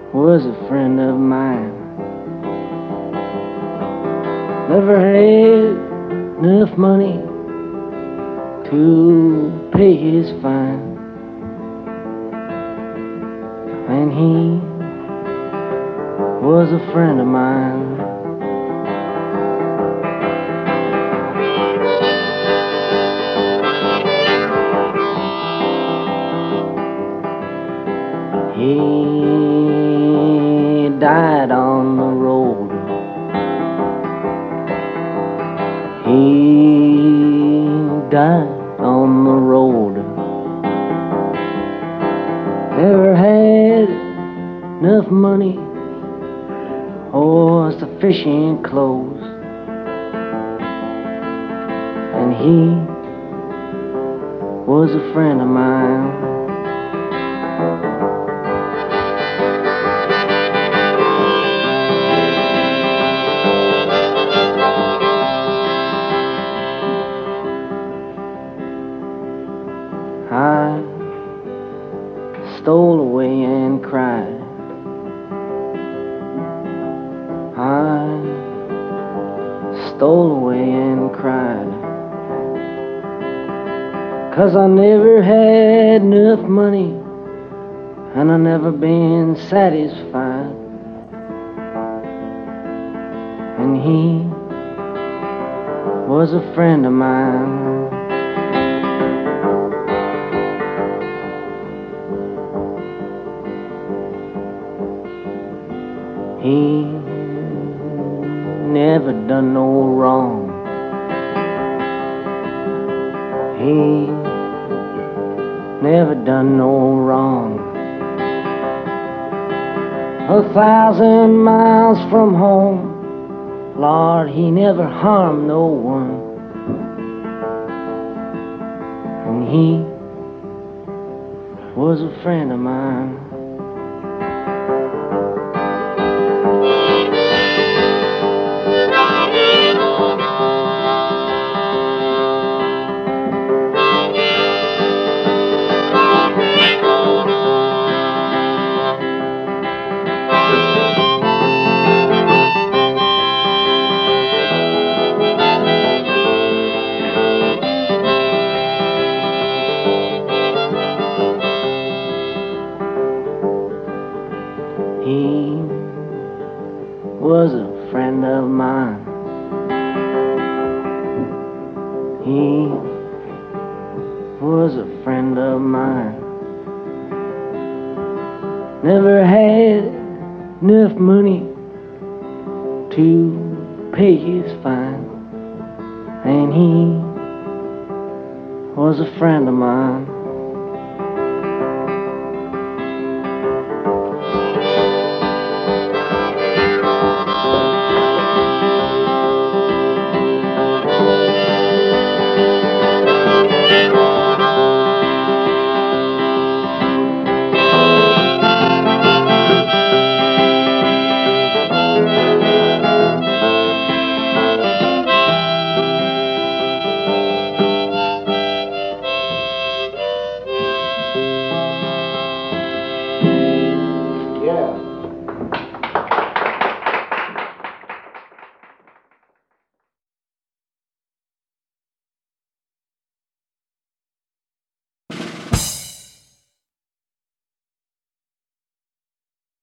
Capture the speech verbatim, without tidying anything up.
was a friend of mine. Never had enough money to pay his fine, and he was a friend of mine. He died on the road. He died on the road. Never had enough money or sufficient clothes, and he was a friend of mine. I stole away and cried. I stole away and cried, 'cause I never had enough money, and I never been satisfied. And he was a friend of mine. He never done no wrong. He never done no wrong. A thousand miles from home, Lord, he never harmed no one. And he was a friend of mine. He was a friend of mine. He was a friend of mine. Never had enough money to pay his fine, and he was a friend of mine.